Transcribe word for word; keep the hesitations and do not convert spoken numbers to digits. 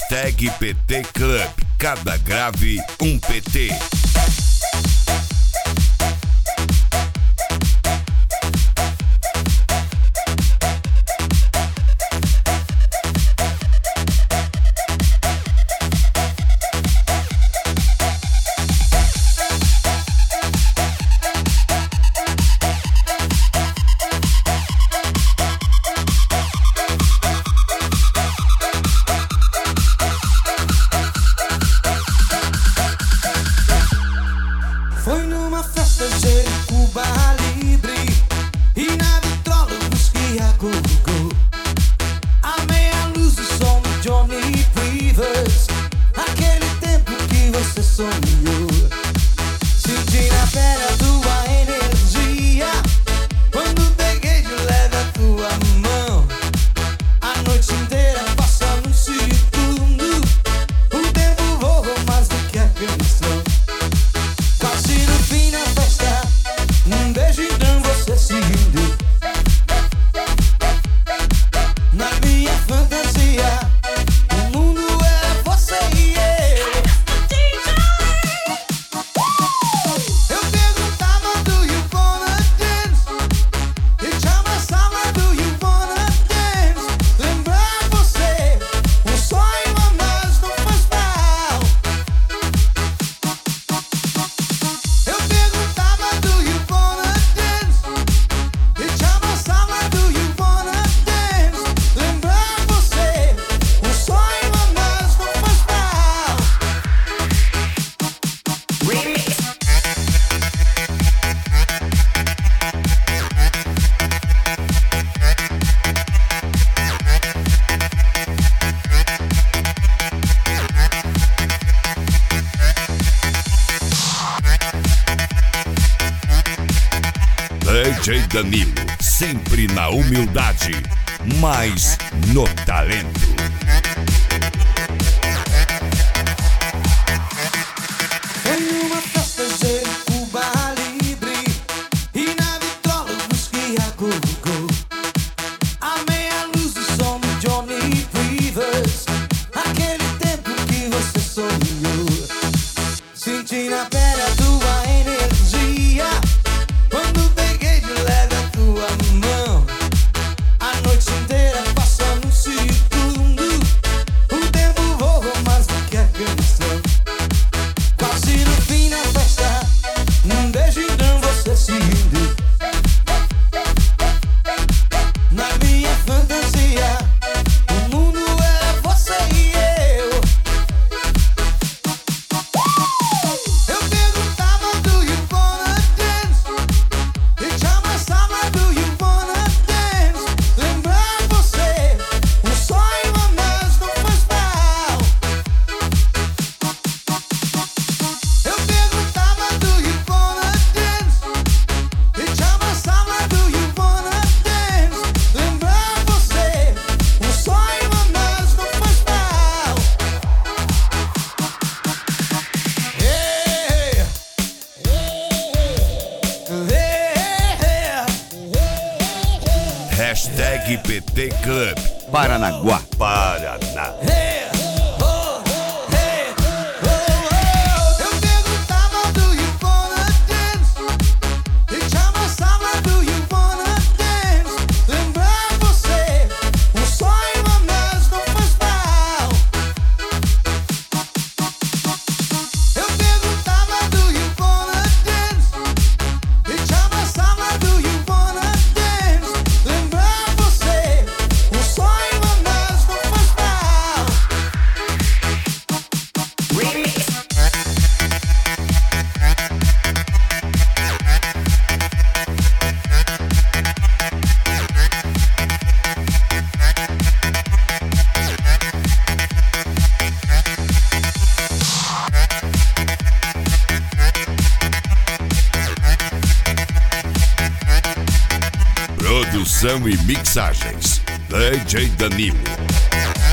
Hashtag P T Club. Cada grave, um P T. Foi numa festa de Cuba Libre e na vitrola eu busquei a Go-Go. Amei a luz do som do Johnny Rivers, aquele tempo que você sonhou. Senti na pele a tua energia quando peguei de leve a tua mão. A noite inteira passa num segundo, o tempo voa mais do que a canção. Quase no fim da festa, um beijo então você se rendeu. Na minha fantasia, o mundo era você e eu. Eu perguntava, do you wanna dance? E te abraçava, do you wanna dance? Lembrar você, um sonho a mais não faz mal. Eu perguntava, do you wanna dance? E te abraçava, do you wanna dance? Lembrar você, um sonho a mais não faz mal. Remix. D J Danilo, sempre na humildade, mas no talento. Foi numa festa de Cuba Libre e na vitrola eu busquei a Go-Go. Amei a luz do som do Johnny Rivers, aquele tempo que você sonhou. Senti na pele a tua energia quando peguei de leve a tua mão. A noite inteira passa num segundo, o tempo voa mais do que a canção. Quase no fim da festa, um beijo então você se rendeu. Na minha fantasia, o mundo era você e eu. Eu perguntava, do you wanna dance? E te abraçava, do you wanna dance? Lembrar você, um sonho a mais não faz mal. Eu perguntava, do you wanna dance? E te abraçava, do you wanna dance? Lembrar você, um sonho a mais não faz mal. Hey, hey, Hashtag P T Club. Paranaguá. Paraná. hey, oh, hey, oh, oh. Eu perguntava, do you wanna dance? E te abraçava, do you wanna dance? Lembrar você, um sonho a mais não faz mal. Eu perguntava, do you wanna dance? E te abraçava, do you wanna dance? Lembrar você, um sonho a mais não faz mal. Remix. Produção e mixagens, D J Danilo.